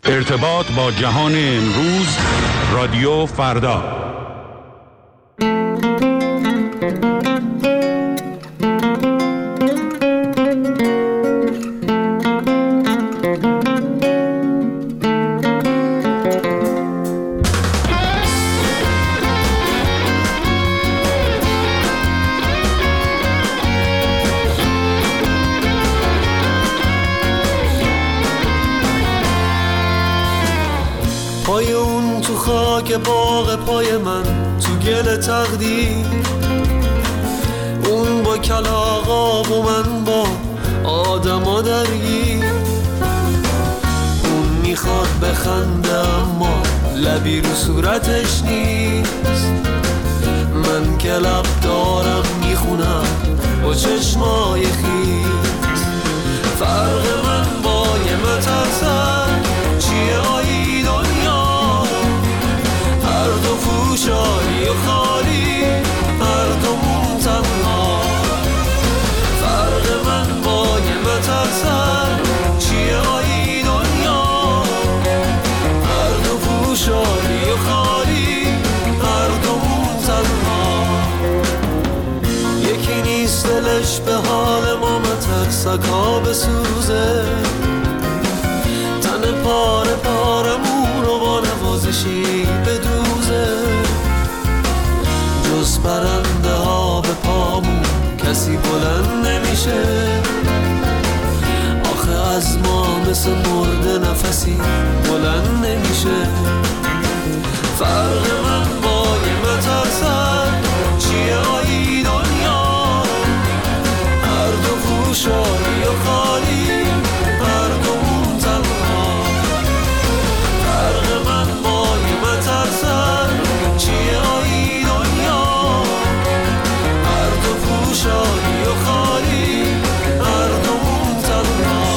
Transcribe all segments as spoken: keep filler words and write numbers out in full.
ارتباط با جهان امروز، رادیو فردا. پای اون تو خاک باغ پای من تو گل تقدیر، اون با کلاغا و من با آدما درگیر. اون میخواد بخنده اما لبی رو صورتش نیست، من که لب دارم میخونم با چشمای خیس. فرق من با یه مترسن چیه آیی دنیا، هر دو فوشایی و خالی، هر دومون تنها. فرق من با یه مترسن چیه آیی دنیا، هر دو فوشایی و خالی، هر دومون تنها. یکی نیست دلش به حال ما مترسک ها بسوزه، تن پاره پارمون رو با نوازشی بدوزه. جز پرنده ها به پامون کسی بلند نمیشه، آخه از ما مثل مرده نفسی بلند نمیشه. فرق من با یه مترسن چیه آیی دنیا، هر دو فوشایی و خالی، هر دومون تنها. فرق من با یه مترسن چیه آیی دنیا، هر دو فوشایی و خالی، هر دومون تنها.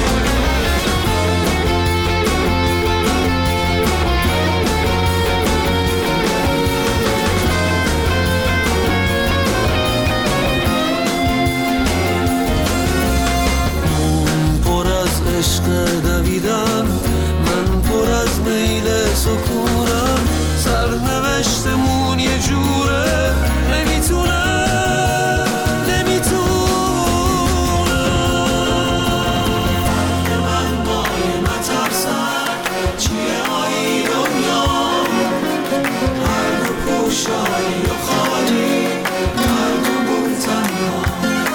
عشق دویدم، من پر از میل سکونم، سرنوشتمون یه جوره نمیتونم نمیتونم. من با یه مترسن چیه آیی دنیا، هر دو پوشایی و خالی، هر دومون تنها.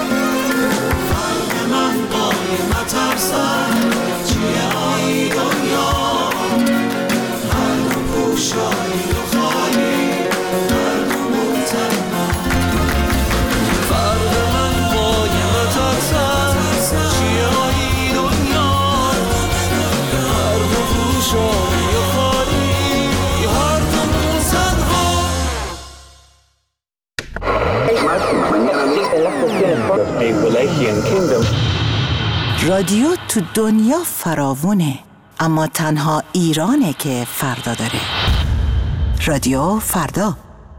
فرق من با یه مترسن چیه آیی دنیا، هر دو پوشایی و خالی، هر دومون تنها. فرق من با یه مترسن چیه آیی دنیا، هر دو پوشایی و خالی، هر دومون تنها. رادیو تو دنیا فراوونه، اما تنها ایرانه که فردا داره. رادیو فردا.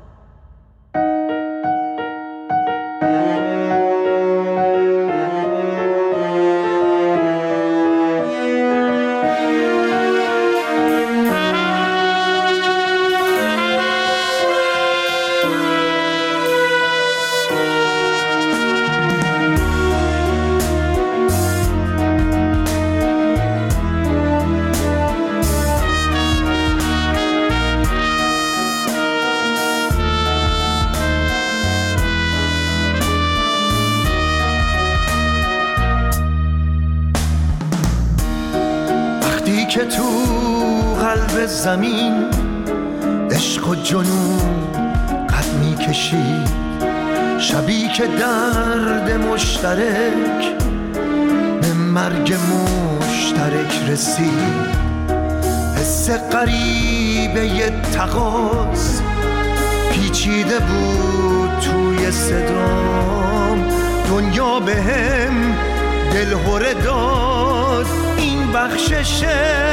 که تو قلب زمین عشق و جنون قد می کشید، شبی که درد مشترک به مرگ مشترک رسید. حس غریبه ی تقاص پیچیده بود توی صدام، دنیا به هم دلهره داد این بخششه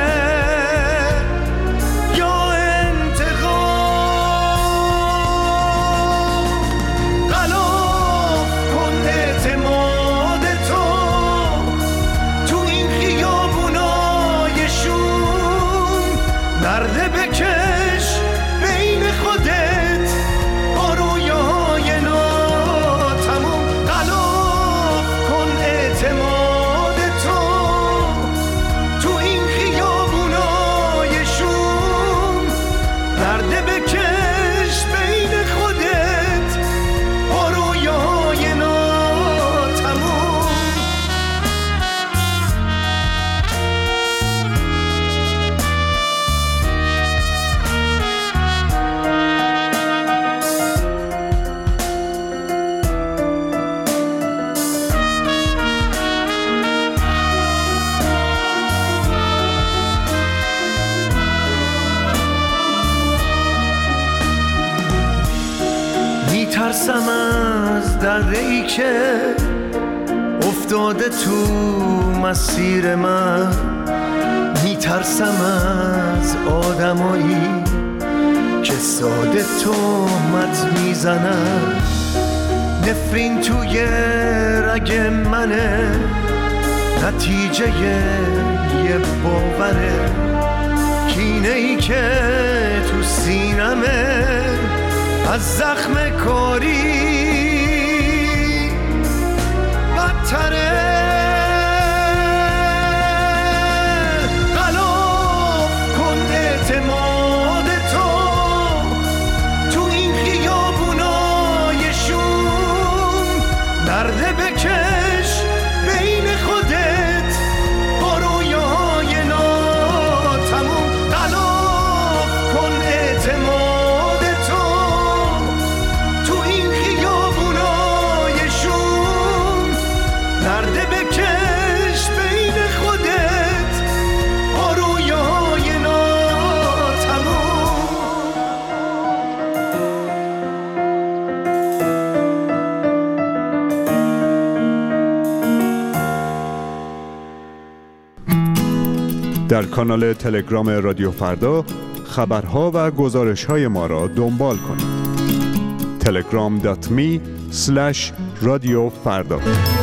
یا انتقام. غلاف کن اعتماد تو تو این خیابونای شور، میترسم از دره‌ای که افتاده تو مسیر من، میترسم از آدمایی که ساده تهمت میزنن. نفرین توی رگ منه، نتیجه یه باوره، کینه ای که تو سینمه از زخم کاری بدتره. غلاف کن اعتماد تو تو این خیابونای شوم، نرده بکش بین خودت با رویاهای ناتموم. غلاف کن اعتماد تو تو این خیابونای شوم، نرده بکش بین خودت با رویاهای ناتموم. در کانال تلگرام رادیو فردا خبرها و گزارش‌های ما را دنبال کنید. تلگرام دات می اسلش رادیو فردا.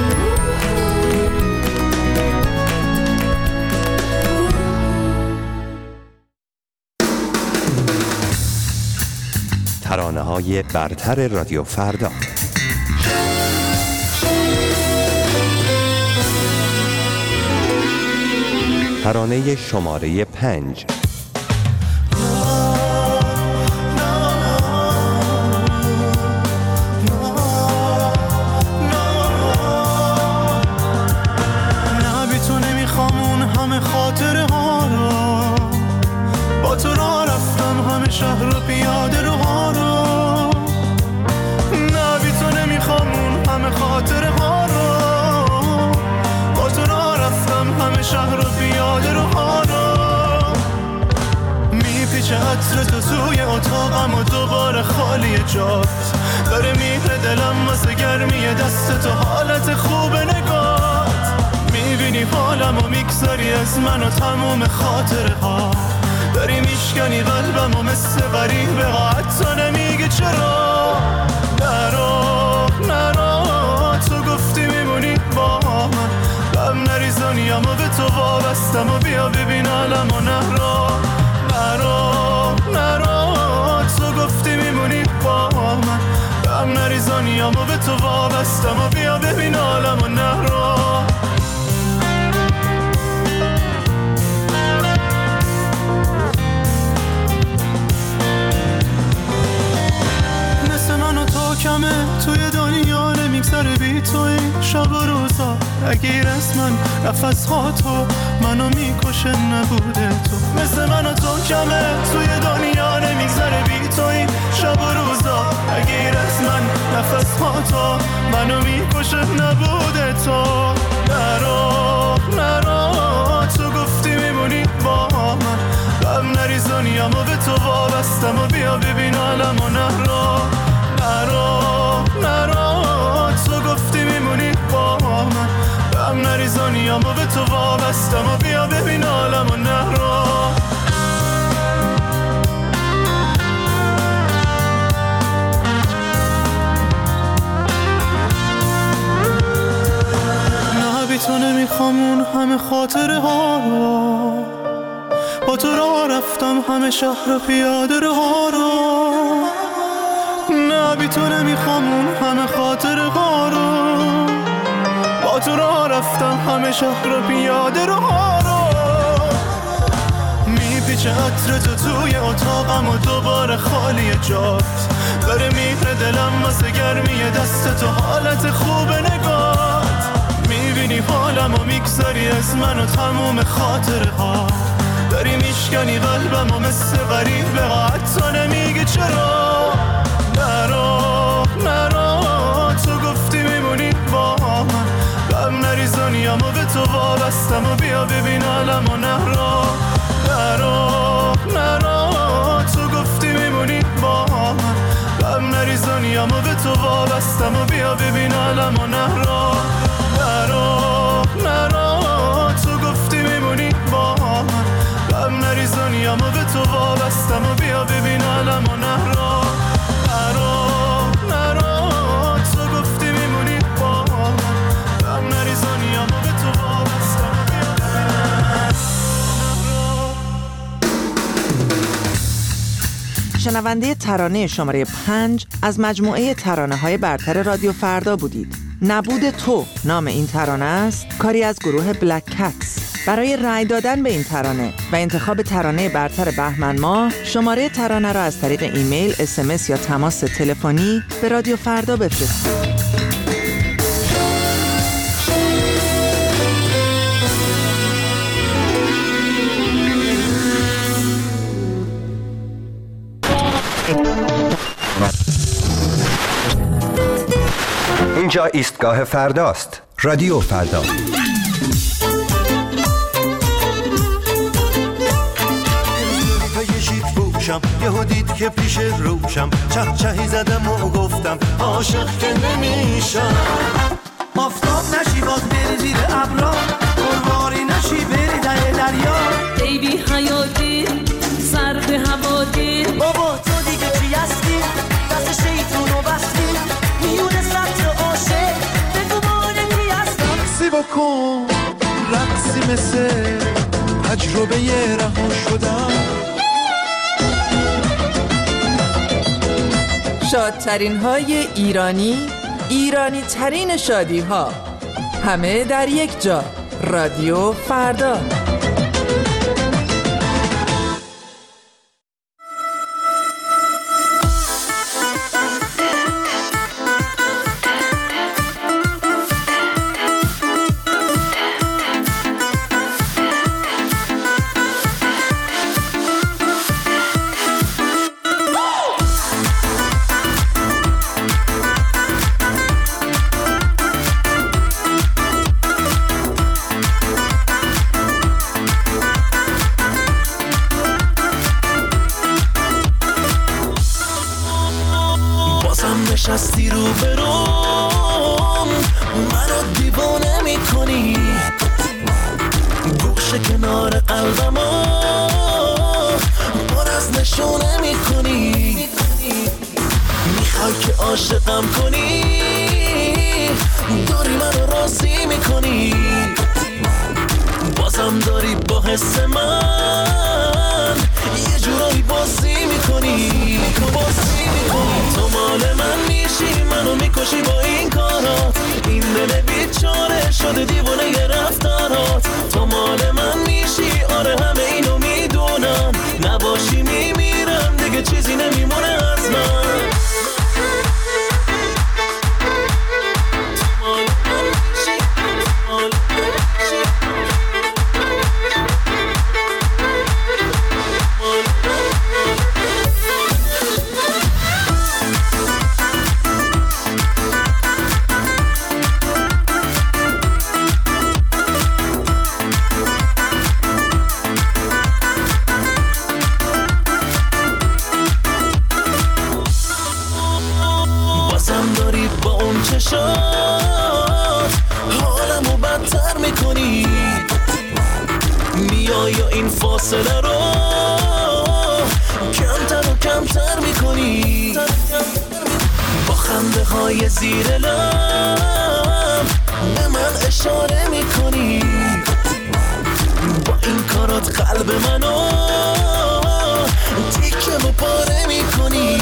ترانه‌های برتر رادیو فردا. ترانه شماره پنج. نه بی تو نمیخوام اون همه خاطره ها رو، با تو را رفتم همه شهر و پیاده رو ها رو. نه بی تو نمیخوام اون همه خاطره ها رو، با تو را رفتم همه شهر و پیاده رو ها رو. میپیچه عطر تو توی اتاقم و دوباره خالی جات، داره میره دلم واسه گرمی دست تو، حالت خوب نگات. میبینی حالم و میگذاری از من و تموم خاطره ها، داری میشکنی قلبم و مثل غریبه ها، حتی نمیگی چرا. نرو نرو تو گفتی میمونی با من، غم نریزانیم و به تو وابستم و بیا ببین عالم و نرو. نرو نرو تو گفتی میمونی با من، غم نریزانیم و به تو وابستم و بیا ببین عالم و نرو. کمه توی دنیا نمیگذره بی تو، این شب و روزا اگه رسمن نفس ها تو منو میکشه نبوده تو. مثل من و تو کمه توی دنیا نمیگذره بی تو، این شب و روزا اگه رسمن نفس ها تو منو میکشه نبوده تو. نرو نرو تو گفتی میمونی با من، غم نریزانیم و به تو وابستم و بیا ببین عالم و نرو. نرو نرو تو گفتی میمونی با من، غم نریزانیم و به تو وابستم و بیا ببین عالم و نرو. نه بی تو نمیخوام اون همه خاطره ها رو، با تو راه رفتم همه شهر و پیاده رو ها رو. نه بی تو نمیخوام اون همه خاطره ها رو، با تو راه رفتم همه شهر و پیاده رو ها رو. میپیچه عطر تو توی اتاقم و دوباره خالی جات، داره میره دلم واسه گرمی دست تو، حالت خوب نگات. میبینی حالم و میگذاری از من و تموم خاطره ها، داری میشکنی قلبم و مثل غریبه ها، حتی نمیگی چرا. نرو نرو تو گفتی میمونی با من، غم نریزانیم و به تو وابستم و بیا ببین عالم و نرو. نرو نرو تو گفتی میمونی با من، غم نریزانیم و به تو شنونده ترانه شماره پنج از مجموعه ترانه‌های برتر رادیو فردا بودید. نبود تو نام این ترانه است، کاری از گروه بلک کتس. برای رأی دادن به این ترانه و انتخاب ترانه برتر بهمن ماه، شماره ترانه را از طریق ایمیل، اس ام اس یا تماس تلفنی به رادیو فردا بفرستید. اینجا ایستگاه فرداست. رادیو فردا. یهو دید که پیش روشم، چه چهی زدم و گفتم عاشق که نمیشم. آفتاب نشی باز بری زیر ابرا، قرواری نشی بری ته دریا. ای بی حیاتی سرد هوادی، بابا تو دیگه چی هستی؟ دست شیطونو بستی میونه سطر عاشق، بگو مانه کی هستم. سی بکن رقصی مثل تجربه یه رها شدم. شادترین های ایرانی، ایرانی ترین شادی ها، همه در یک جا. رادیو فردا. نشستی رو برام، منو دیوانه میکنی، گوشه کنار قلبمو پر از نشونه میکنی. میخوای که عاشقم کنی، داری منو راضی میکنی، بازم داری با حس من یه جورایی بازی میکنی، بازی میکنی. تو مال من میشی، منو میکشی با این کارات، این دل بیچاره شده دیوانه ی رفتارات. تو مال من میشی، آره همه اینو میدونم، نباشی میمیرم دیگه چیزی نمیمونه از من. حالمو بدتر میکنی، میای یا این فاصله رو کمتر و کمتر میکنی، با خنده های زیر لب به من اشاره میکنی، با این کارات قلب منو تیکه و پاره میکنی.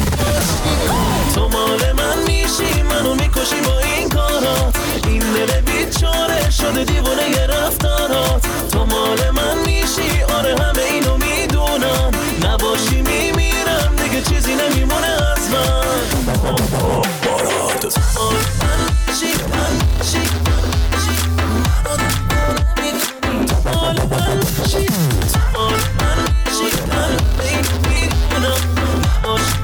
تو مال من میشی، منو میکشی با این کارات، این دل بیچاره شده دیوانه ی رفتارات. تو مال من میشی، آره همه اینو میدونم، نباشی میمیرم دیگه چیزی نمیمونه از من. بارات مال من میشی، من میشی، منو میکنی، مال من میشی، مال من میشی، من میدونم، نباشی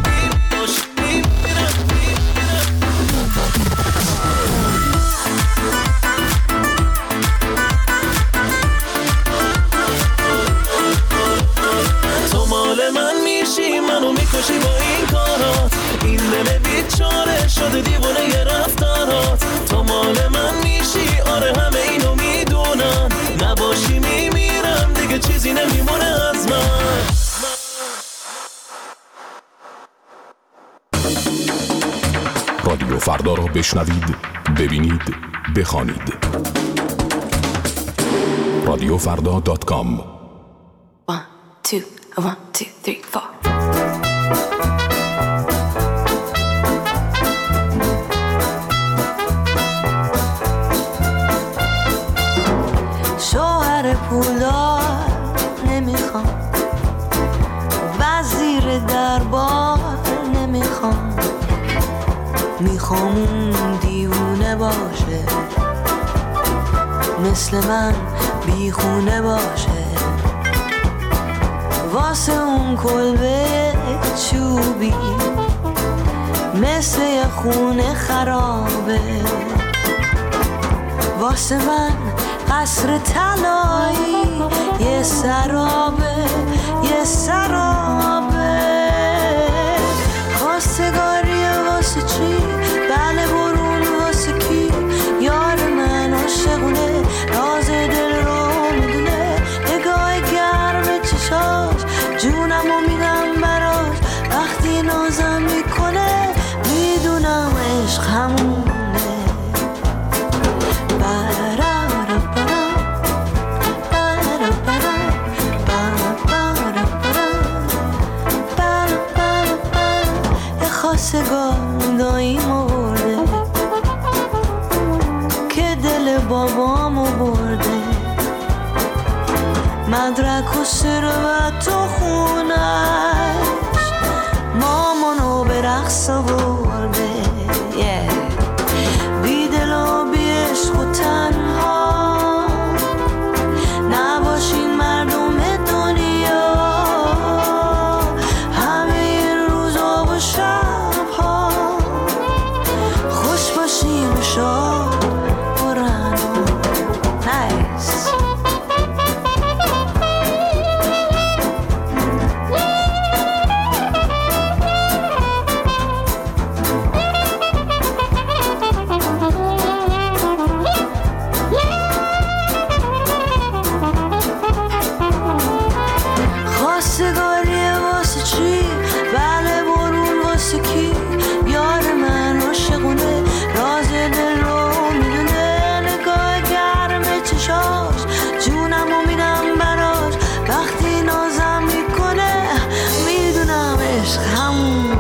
میکشی با این کارات، این دل بیچاره شده دیوانه ی رفتارات. تو مال من میشی، آره همه اینو میدونم، نباشی میمیرم دیگه چیزی نمیمونه از من. رادیو فردا را بشنوید، ببینید، بخوانید. رادیو فردا دات کام. one, two, one, two, three, four. شوهر پولدار نمیخوام، وزیر دربار نمیخوام، میخوام اون دیوونه باشه، مثل من بیخونه باشه، واسه اون کلبه چوبی مثل یه خونه خرابه، واسه من قصر طلایی یه سرابه، یه سرابه. خواستگاریه واسه چی؟ بله برون واسه کی؟ یار من عاشقونه، راز دل رو میدونه، نگاه گرم چشاش جونمو میدم براش، وقتی نازم میکنه میدونم عشق همونه. خواستگار داییمو برده که دل بابامو برده، مدرک و ثروت و خونش مامانو به رقص برده، بی دل و بی عشق و تنها نباشین مردم دنیا، همه روزا و شبها خوش باشیم و شاد برن نیست. خواستگاریه واسه چی؟ بله برون واسه کی؟ یار من عاشقونه، راز دل رو میدونه، نگاه گرم چشاش جونمو میدم براش، وقتی نازم میکنه میدونم عشق همونه.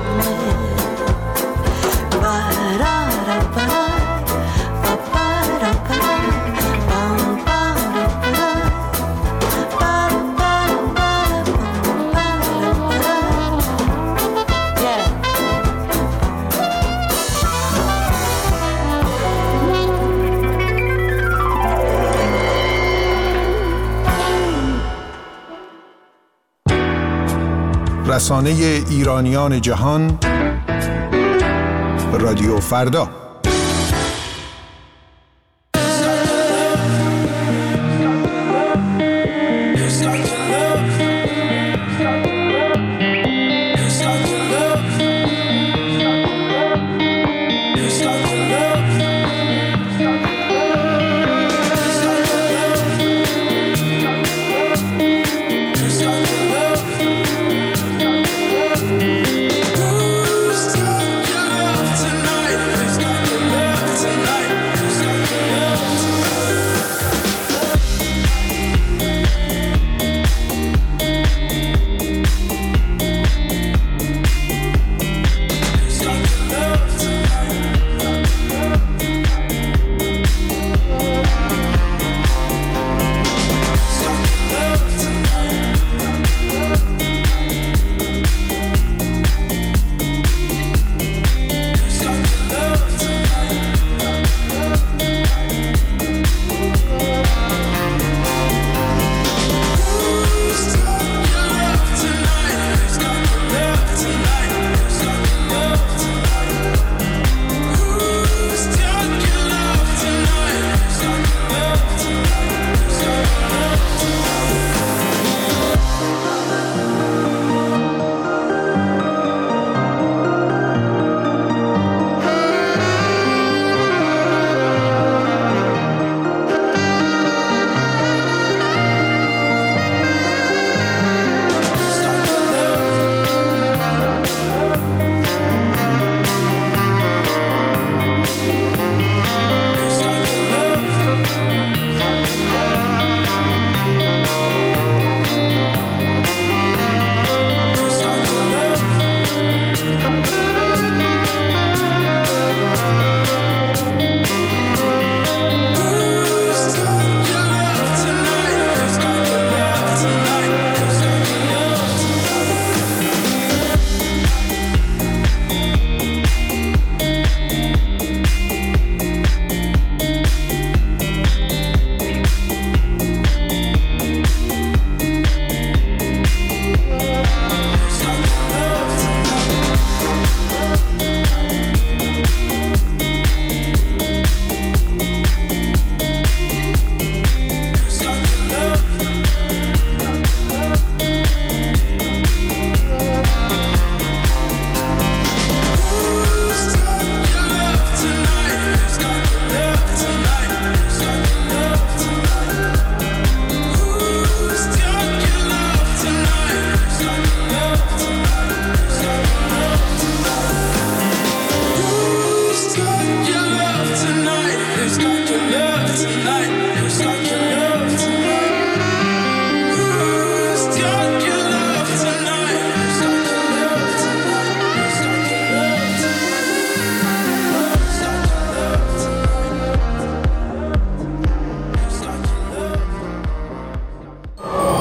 رسانه ایرانیان جهان، رادیو فردا. Tonight,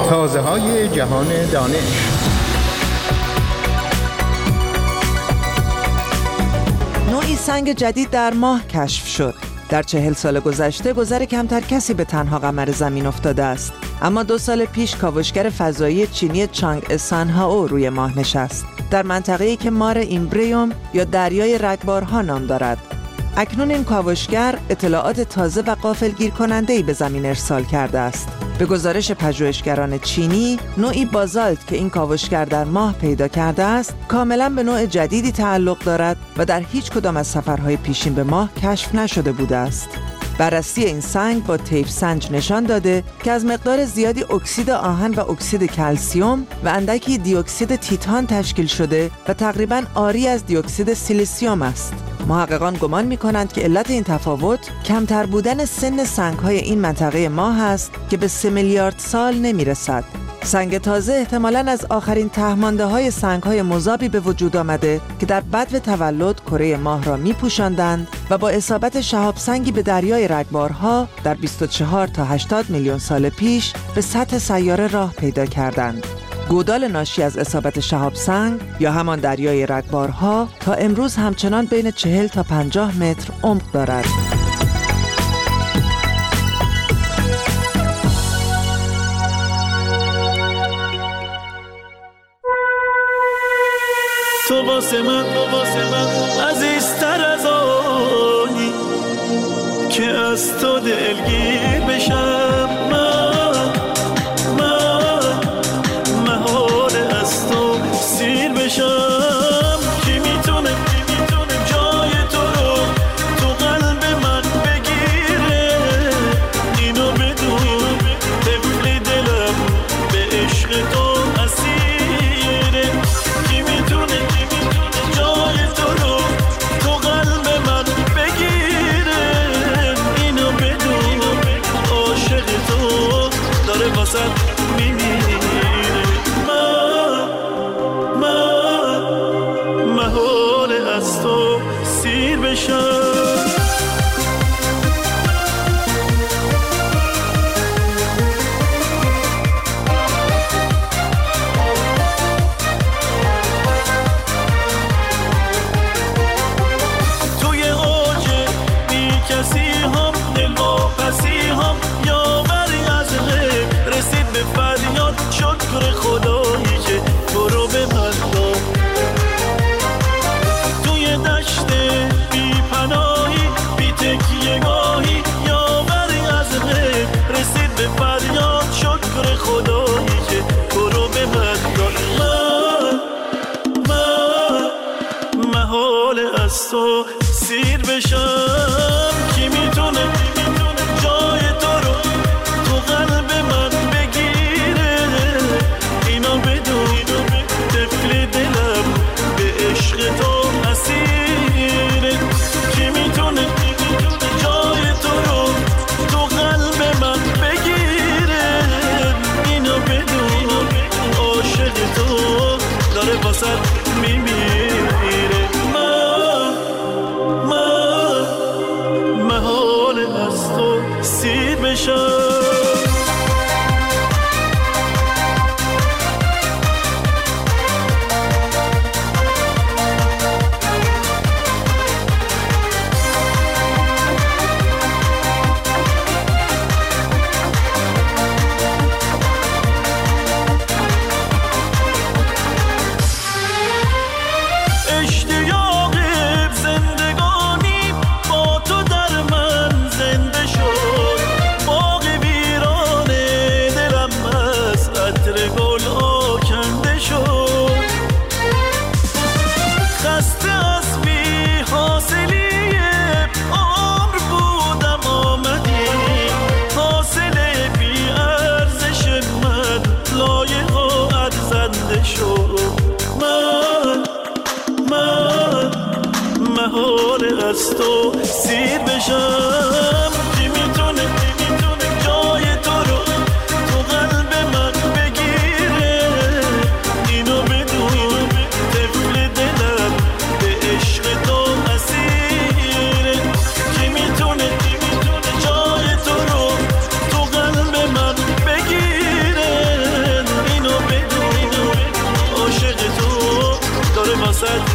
تازه های جهان دانش. نوعی سنگ جدید در ماه کشف شد. در چهل سال گذشته گذر کمتر کسی به تنها قمر زمین افتاده است. اما دو سال پیش کاوشگر فضایی چینی چانگ سانهائو روی ماه نشست، در منطقه‌ای که مار ایمبریوم یا دریای رگبارها نام دارد. اکنون این کاوشگر اطلاعات تازه و غافلگیر کننده‌ای به زمین ارسال کرده است. به گزارش پژوهشگران چینی، نوعی بازالت که این کاوشگر در ماه پیدا کرده است، کاملاً به نوع جدیدی تعلق دارد و در هیچ کدام از سفرهای پیشین به ماه کشف نشده بوده است. بررسی این سنگ با طیف سنج نشان داده که از مقدار زیادی اکسید آهن و اکسید کلسیم و اندکی دی اکسید تیتان تشکیل شده و تقریباً عاری از دی اکسید سیلیسیوم است. محققان گمان می‌کنند که علت این تفاوت کمتر بودن سن سنگ‌های این منطقه ماه است که به سه میلیارد سال نمی‌رسد. سنگ تازه احتمالاً از آخرین ته‌مانده‌های سنگ‌های مذابی به وجود آمده که در بدو تولد کره ماه را می‌پوشاندند و با اصابت شهاب سنگی به دریای رگبارها در بیست و چهار تا هشتاد میلیون سال پیش به سطح سیاره راه پیدا کردند. گودال ناشی از اصابت شهاب سنگ یا همان دریای رگبارها تا امروز همچنان بین چهل تا پنجاه متر عمق دارد. تو واسه من تو واسه من عزیزتر از آنی که از تو دلگیر بشم. من من محال از تو سیر بشم. کی میتونه کی میتونه جای تو رو تو قلب من بگیره؟ اینو بدون طفل دلم به عشق تو اسیره. کی میتونه جای تو رو تو قلب من بگیره؟ اینو بدون عاشق تو داره واسه میمیره. من من محال از تو سیر بشم. شکر خدایی که تو رو به من داد. توی دشت بی پناهی بی تکیه گاهی یاوری از غیب رسید به فریاد. شکر خدایی که تو رو به من داد. من من محال از تو سیر بشم. کی میتونه جای تو رو تو قلب من بگیره؟ اینو بدون طفل دلم به عشق تو اسیره. کی میتونه جای تو رو تو قلب من بگیره؟ اینو بدون عاشق تو داره واسه میمیره. من من محال از تو سیر بشم. از تو سیر بشم. کی میتونه کی میتونه جای تو رو تو قلب من بگیره؟ اینو بدون طفل دلم به عشق تو اسیره. کی میتونه کی میتونه جای تو رو تو قلب من بگیره؟ واسد